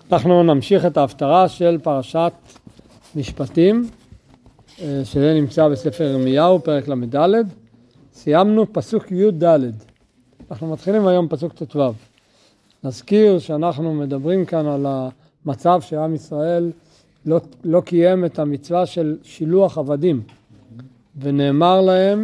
אנחנו נמשיך את ההפטרה של פרשת משפטים, שזה נמצא בספר ירמיהו, פרק למד. סיימנו פסוק י' ד'. אנחנו מתחילים היום פסוק ט"ו. נזכיר שאנחנו מדברים כאן על המצב שעם ישראל לא קיים את המצווה של שילוח עבדים. ונאמר להם,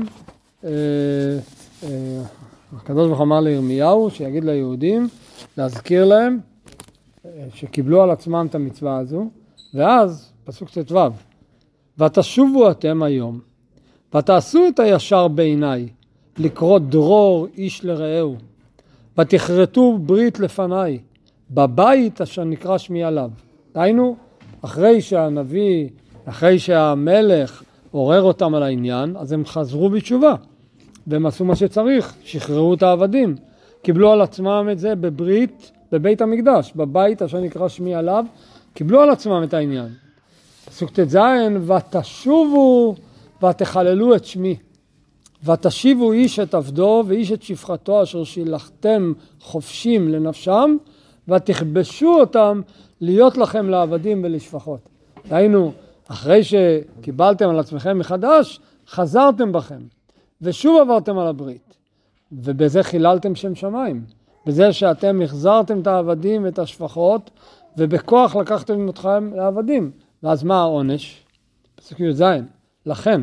הקדוש ברוך הוא אמר לירמיהו שיגיד ליהודים, להזכיר להם שקיבלו על עצמם את המצווה הזו. ואז פסוק ט"ו, ותשובו אתם היום ותעשו את הישר בעיניי, לקרוא דרור איש לרעהו, ותכרתו ברית לפניי בבית אשר נקרא שמי עליו. דהיינו, אחרי שהנביא, אחרי שהמלך עורר אותם על העניין, אז הם חזרו בתשובה והם עשו מה שצריך, שחררו את העבדים, קיבלו על עצמם את זה בברית בבית המקדש, בבית אשר נקרא שמי עליו, קיבלו על עצמם את העניין. פסוק ט"ז, ותשובו ותחללו את שמי, ותשיבו איש את עבדו ואיש את שפחתו אשר שילחתם חופשים לנפשם, ותכבשו אותם להיות לכם לעבדים ולשפחות. דהיינו, אחרי שקיבלתם על עצמכם מחדש, חזרתם בכם, ושוב עברתם על הברית, ובזה חיללתם שם שמיים, בזה שאתם החזרתם את העבדים ואת השפחות, ובכוח לקחתם אתכם לעבדים. ואז מה העונש? פסוק י"ז, לכן,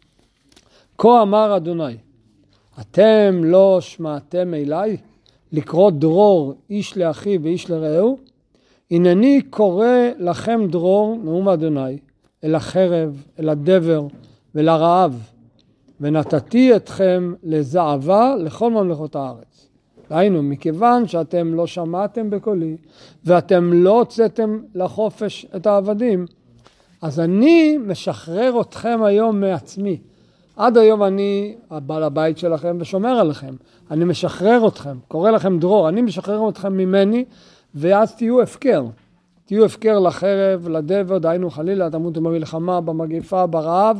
כה אמר אדוני, אתם לא שמעתם אליי, לקרוא דרור איש לאחיו ואיש לרעהו? הנני קורא לכם דרור, נאום אדוני, אל החרב, אל הדבר ולרעב, ונתתי אתכם לזעבה לכל ממלכות הארץ. דהיינו, מכיוון שאתם לא שמעתם בקולי, ואתם לא הוצאתם לחופש את העבדים, אז אני משחרר אתכם היום מעצמי. עד היום אני הבעל הבית שלכם ושומר עליכם. אני משחרר אתכם, קורא לכם דרור, אני משחרר אתכם ממני, ואז תהיו הפקר. תהיו הפקר לחרב, לדבר, דהיינו חלילה, תמותו במלחמה, במגפה, ברעב,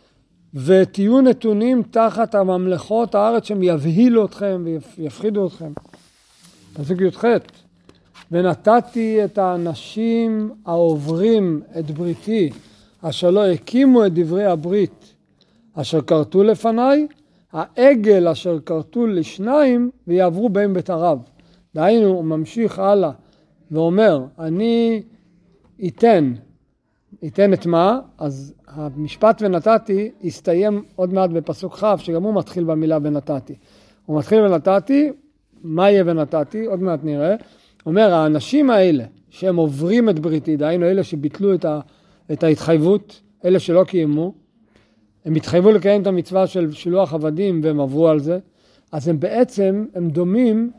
ותהיו נתונים תחת הממלכות הארץ שהם יבהילו אתכם ויפחידו אתכם. פסוק י"ח, ונתתי את האנשים העוברים את בריתי, אשר לא הקימו את דברי הברית, אשר קרתו לפניי, העגל אשר קרתו לשניים ויעברו בהם בתערב. דהיינו, הוא ממשיך הלאה ואומר, אני אתן את מה? אז המשפט ונתתי יסתיים עוד מעט בפסוק כ', שגם הוא מתחיל במילה ונתתי. הוא מתחיל ונתתי, מה יהיה ונתתי? עוד מעט נראה. אומר, האנשים האלה שהם עוברים את בריתי, דהיינו אלה שביטלו את ההתחייבות, אלה שלא קיימו, הם התחייבו לקיים את המצווה של שילוח עבדים והם עברו על זה, אז הם בעצם, הם דומים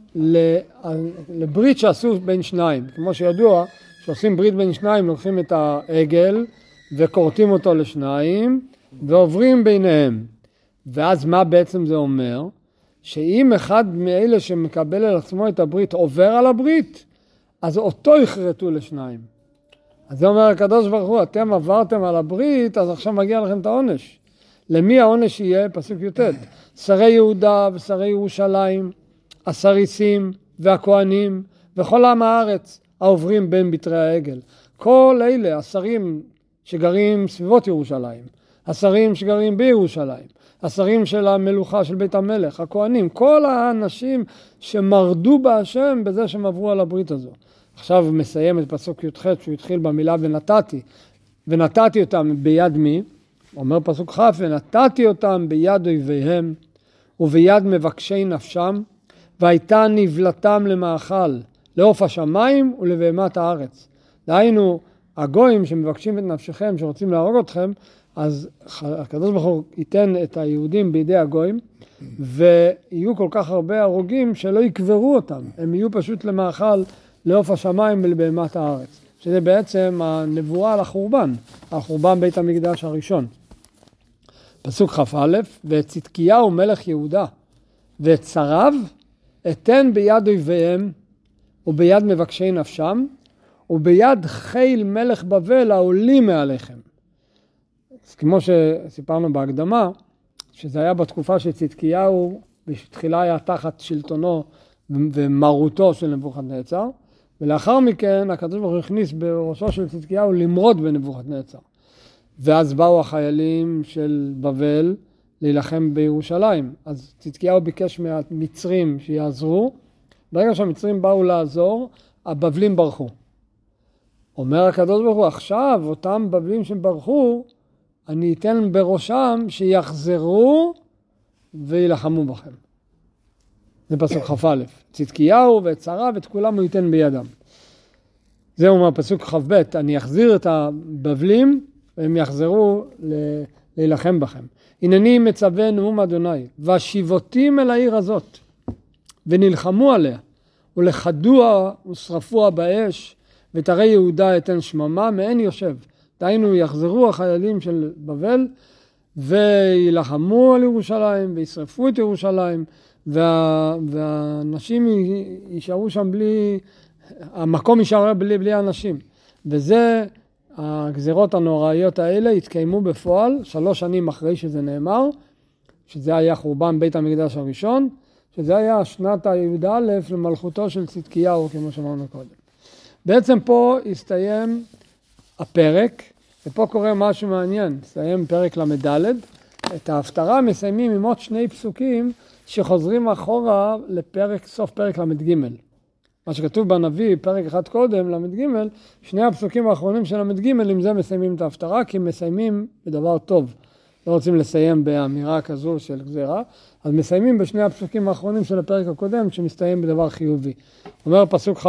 לברית שעשו בין שניים. כמו שידוע, שעושים ברית בין שניים, לוקחים את העגל וקורטים אותו לשניים ועוברים ביניהם. ואז מה בעצם זה אומר? שאם אחד מאלה שמקבל על עצמו את הברית עובר על הברית, אז אותו יכרתו לשניים. אז זה אומר הקדוש ברוך הוא, אתם עברתם על הברית, אז עכשיו מגיע לכם את העונש. למי העונש יהיה? פסוק י"ט. שרי יהודה ושרי ירושלים, הסריסים והכהנים וכל עם הארץ העוברים בין בתרי העגל. כל אלה, השרים שגרים סביבות ירושלים, השרים שגרים בירושלים, השרים של המלוכה של בית המלך, הכהנים, כל האנשים שמרדו בהשם בזה שהם עברו על הברית הזו. עכשיו הוא מסיים את פסוק י"ח שהוא התחיל במילה ונתתי. ונתתי אותם ביד מי? אומר פסוק כ', ונתתי אותם ביד אויביהם וביד מבקשי נפשם, והייתה נבלתם למאכל, לעוף השמיים ולבהמת הארץ. דהיינו, הגויים שמבקשים את נפשכם, שרוצים להרוג אתכם, אז הקדוש ברוך הוא ייתן את היהודים בידי הגויים, ויהיו כל כך הרבה הרוגים שלא יקברו אותם. הם יהיו פשוט למאכל, לעוף השמיים ולבהמת הארץ. שזה בעצם הנבואה על החורבן, החורבן בית המקדש הראשון. פסוק כ"א, ואת צדקיהו מלך יהודה, ואת שריו אתן ביד אויביהם, וביד מבקשי נפשם, וביד חיל מלך בבל העולים מעליכם. אז כמו שסיפרנו בהקדמה, שזה היה בתקופה שצדקיהו בתחילה היה תחת שלטונו ומרותו של נבוכדנצר, ולאחר מכן הקדוש ברוך הוא הכניס בראשו של צדקיהו למרוד בנבוכדנצר. ואז באו החיילים של בבל להילחם בירושלים. אז צדקיהו ביקש מהמצרים שיעזרו. ברגע שהמצרים באו לעזור, הבבלים ברחו. אומר הקדוש ברוך הוא, עכשיו אותם בבלים שברחו, אני אתן בראשם שיחזרו וילחמו בכם. זה פסוק כ"א. צדקיהו ואת שרה ואת כולם הוא ייתן בידם. זה אומר פסוק כ"ב, אני אחזיר את הבבלים והם יחזרו להילחם בכם. הנני מצווה נאום אדוני, והשיבותים אל העיר הזאת, ונלחמו עליה, ולחדוה ושרפוה באש, ותראה יהודה אתן שממה מעין יושב. דהיינו יחזרו החיילים של בבל, וילחמו על ירושלים, וישרפו את ירושלים, והאנשים יישארו שם בלי, המקום יישאר בלי אנשים. וזה, הגזירות הנוראיות האלה התקיימו בפועל 3 שנים אחרי שזה נאמר, שזה היה חורבן בית המקדש הראשון, שזה היה שנת הי"א למלכותו של צדקיהו, כמו שאמרנו קודם. בעצם פה הסתיים הפרק, ופה קורה משהו מעניין, הסתיים פרק למד'. את ההפטרה מסיימים עם עוד 2 פסוקים שחוזרים אחורה לפרק, סוף פרק למ"ג. מה שכתוב בנביא, פרק אחד קודם, למ"ג, 2 הפסוקים האחרונים של למ"ג, עם זה מסיימים את ההפטרה, כי מסיימים בדבר טוב. לא רוצים לסיים באמירה כזו של גזירה, אז מסיימים ב2 הפסוקים האחרונים של הפרק הקודם, שמסתיים בדבר חיובי. אומר פסוק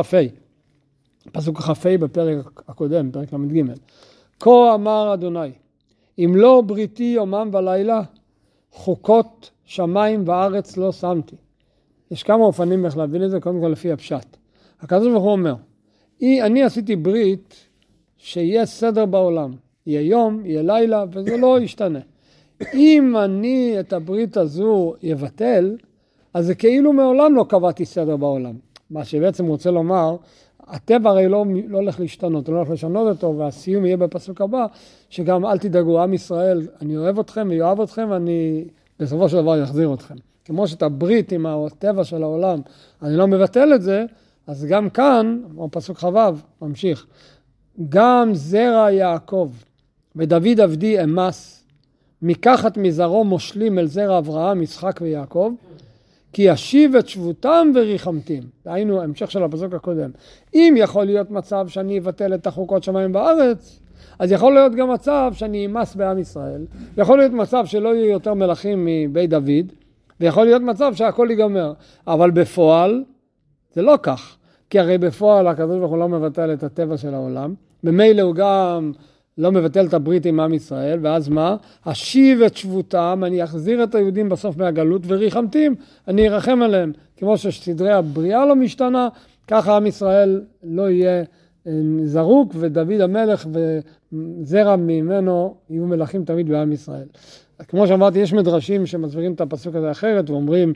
כ"ה בפרק הקודם, פרק למ"ג. כה אמר אדוני, אם לא בריתי יומם ולילה, חוקות שמיים וארץ לא שמתי. יש כמה אופנים איך להבין את זה, קודם כל לפי הפשט. הקדוש ברוך הוא אומר, אני עשיתי ברית שיהיה סדר בעולם. יהיה יום, יהיה לילה, וזה לא ישתנה. אם אני את הברית הזו יבטל, אז זה כאילו מעולם לא קבעתי סדר בעולם. מה שבעצם רוצה לומר, הטבע הרי לא הולך להשתנות, לא הולך לשנות אותו, והסיום יהיה בפסוק הבא, שגם אל תדאגו, עם ישראל, אני אוהב אתכם ויואב אתכם, ואני בסופו של דבר יחזיר אתכם. כמו שאת הברית עם הטבע של העולם, אני לא מבטל את זה, אז גם כאן, פסוק כ"ו, ממשיך, גם זרע יעקב ודוד עבדי אמס, מקחת מזרעו מושלים אל זרע אברהם, יצחק ויעקב, כי ישיב את שבותם וריחמתים. דהיינו, המשך של הפסוק הקודם. אם יכול להיות מצב שאני אבטל את החוקות שמיים בארץ, אז יכול להיות גם מצב שאני אמס בעם ישראל, יכול להיות מצב שלא יהיו יותר מלכים מבית דוד, ויכול להיות מצב שהכל ייגמר. אבל בפועל זה לא כך, כי הרי בפועל הקדוש ברוך הוא לא מבטל את הטבע של העולם, במילא הוא גם לא מבטל את הברית עם עם ישראל, ואז מה? אשיב את שבותם, אני אחזיר את היהודים בסוף מהגלות, וריחמתים, אני ארחם עליהם. כמו שסדרי הבריאה לא משתנה, ככה עם ישראל לא יהיה זרוק, ודוד המלך וזרע ממנו יהיו מלכים תמיד בעם ישראל. כמו שאמרתי, יש מדרשים שמסבירים את הפסוק הזה אחרת, ואומרים,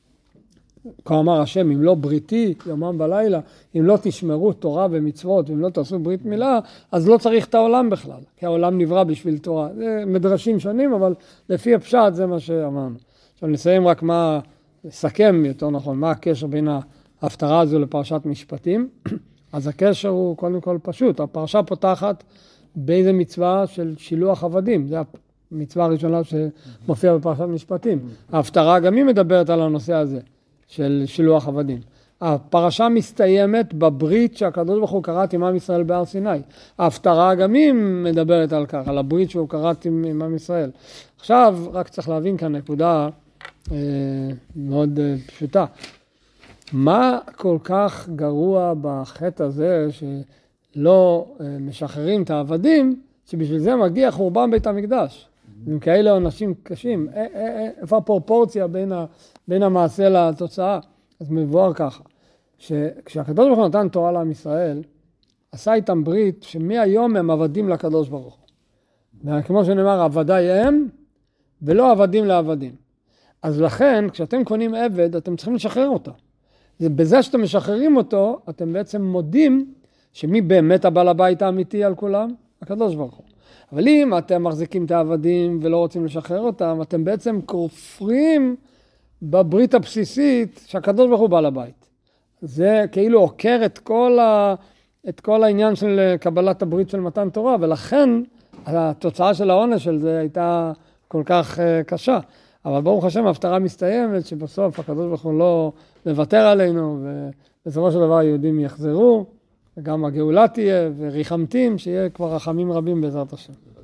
כה אמר השם, אם לא בריתי יומם בלילה, אם לא תשמרו תורה ומצוות, ואם לא תעשו ברית מילה, אז לא צריך את העולם בכלל, כי העולם נברא בשביל תורה. זה מדרשים שונים, אבל לפי הפשט זה מה שאמרנו. עכשיו נסיים רק לסכם יותר נכון, מה הקשר בין ההפטרה הזו לפרשת משפטים. אז הקשר הוא קודם כל פשוט, הפרשה פותחת באיזה מצווה של שילוח עבדים, זה המצווה הראשונה שמופיעה בפרשת משפטים. ההפטרה גם היא מדברת על הנושא הזה. של שילוח עבדים. הפרשה מסתיימת בברית שהקדוש ברוך הוא כרת עם עם ישראל בהר סיני. ההפטרה גם היא מדברת על כך, על הברית שהוא כרת עם עם ישראל. עכשיו רק צריך להבין כאן נקודה מאוד פשוטה. מה כל כך גרוע בחטא הזה שלא משחררים את העבדים, שבשביל זה מגיע חורבן בית המקדש? עם כאלה עונשים קשים, איפה הפרופורציה בין המעשה לתוצאה? אז מבואר ככה, שכשהקדוש ברוך הוא נתן תורה לעם ישראל, עשה איתם ברית שמהיום הם עבדים לקדוש ברוך הוא. וכמו שנאמר, עבדי הם ולא עבדים לעבדים. אז לכן, כשאתם קונים עבד, אתם צריכים לשחרר אותו. בזה שאתם משחררים אותו, אתם בעצם מודים שמי באמת הבעל הבית האמיתי על כולם? הקדוש ברוך הוא. אבל אם אתם מחזיקים את העבדים ולא רוצים לשחרר אותם, אתם בעצם כופרים בברית הבסיסית שהקדוש ברוך הוא בעל הבית. זה כאילו עוקר את כל העניין של קבלת הברית של מתן תורה, ולכן התוצאה של העונש של זה הייתה כל כך קשה. אבל ברוך השם, ההפטרה מסתיימת, שבסוף הקדוש ברוך הוא לא מוותר עלינו, ובסופו של דבר היהודים יחזרו, וגם הגאולה תהיה, וריחמתים, שיהיה כבר רחמים רבים בעזרת השם.